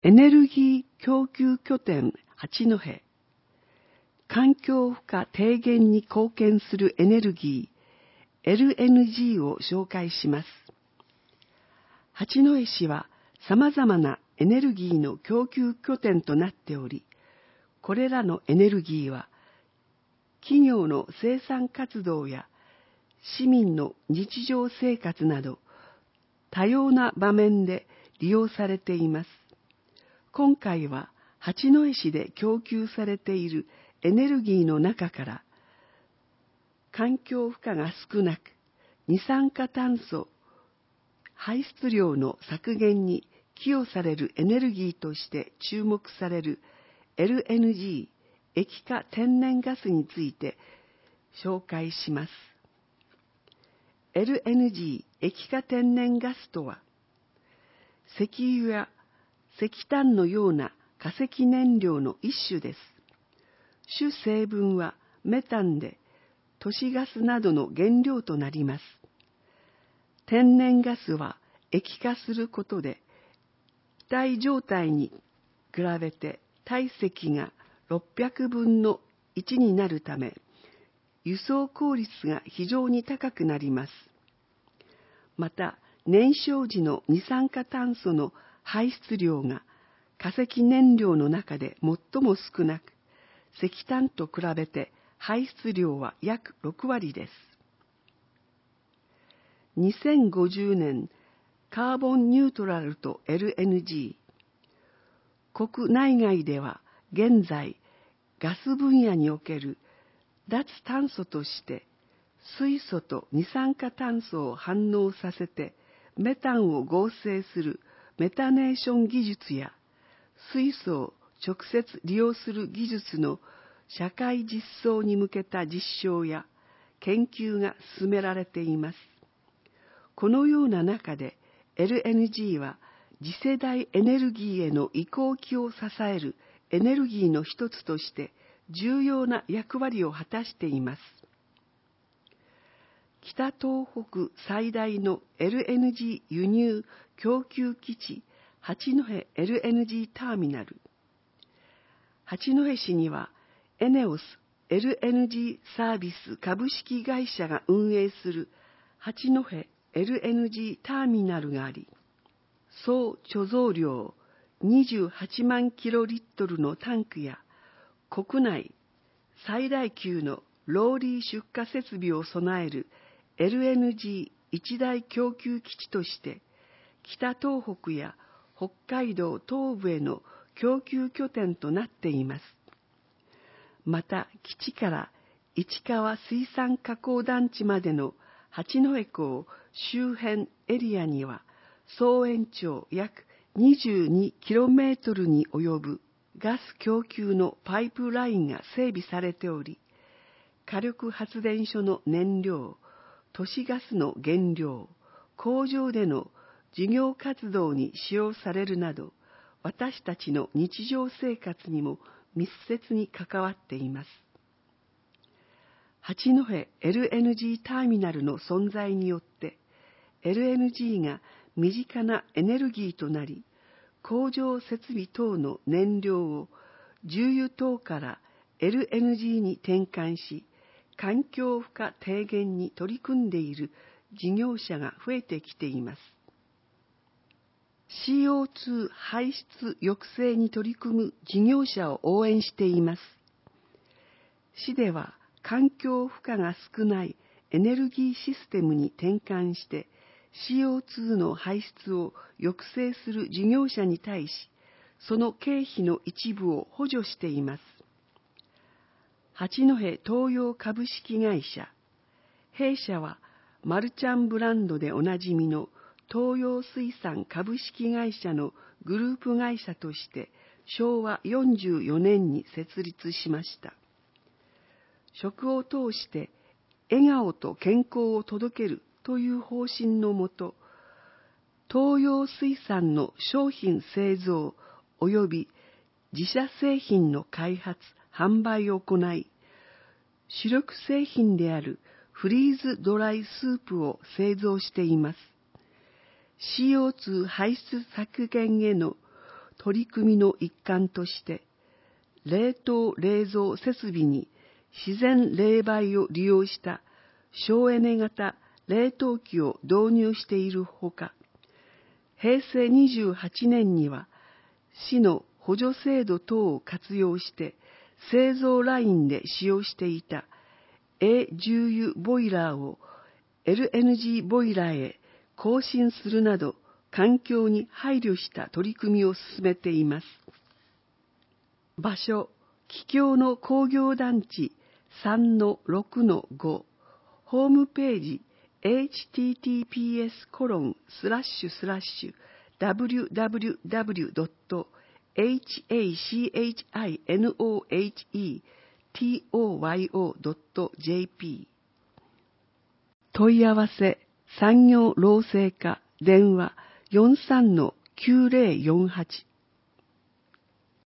エネルギー供給拠点八戸、環境負荷低減に貢献するエネルギー LNG を紹介します。八戸市は様々なエネルギーの供給拠点となっており、これらのエネルギーは企業の生産活動や市民の日常生活など多様な場面で利用されています。今回は八戸市で供給されているエネルギーの中から環境負荷が少なく二酸化炭素排出量の削減に寄与されるエネルギーとして注目される LNG 液化天然ガスについて紹介します。LNG 液化天然ガスとは、石油や石炭のような化石燃料の一種です。主成分はメタンで、都市ガスなどの原料となります。天然ガスは液化することで、気体状態に比べて体積が600分の1になるため、輸送効率が非常に高くなります。また、燃焼時の二酸化炭素の排出量が化石燃料の中で最も少なく、石炭と比べて排出量は約6割です。2050年カーボンニュートラルと LNG。国内外では現在、ガス分野における脱炭素として水素と二酸化炭素を反応させてメタンを合成するメタネーション技術や水素を直接利用する技術の社会実装に向けた実証や研究が進められています。このような中で LNG は次世代エネルギーへの移行期を支えるエネルギーの一つとして重要な役割を果たしています。北東北最大の LNG 輸入供給基地八戸 LNG ターミナル。八戸市にはエネオス LNG サービス株式会社が運営する八戸 LNG ターミナルがあり、総貯蔵量28万キロリットルのタンクや国内最大級のローリー出荷設備を備える LNG 一大供給基地として北東北や北海道東部への供給拠点となっています。また基地から市川水産加工団地までの八戸港周辺エリアには総延長約22キロメートルに及ぶガス供給のパイプラインが整備されており、火力発電所の燃料、都市ガスの原料、工場での事業活動に使用されるなど、私たちの日常生活にも密接に関わっています。八戸 LNG ターミナルの存在によって、LNG が身近なエネルギーとなり、工場設備等の燃料を重油等から LNG に転換し、環境負荷低減に取り組んでいる事業者が増えてきています。CO2 排出抑制に取り組む事業者を応援しています。市では環境負荷が少ないエネルギーシステムに転換して、CO2 の排出を抑制する事業者に対し、その経費の一部を補助しています。八戸東洋株式会社。弊社はマルちゃんブランドでおなじみの東洋水産株式会社のグループ会社として昭和44年に設立しました。食を通して笑顔と健康を届けるという方針のもと、東洋水産の商品製造及び自社製品の開発・販売を行い、主力製品であるフリーズドライスープを製造しています。CO2 排出削減への取り組みの一環として、冷凍冷蔵設備に自然冷媒を利用した省エネ型冷凍機を導入しているほか、平成28年には市の補助制度等を活用して製造ラインで使用していた重油ボイラーを LNG ボイラーへ更新するなど環境に配慮した取り組みを進めています。場所、帰郷の工業団地 3-6-5 ホームページ https://www.hachinohetoyo.jp 問い合わせ産業労政課電話 43-9048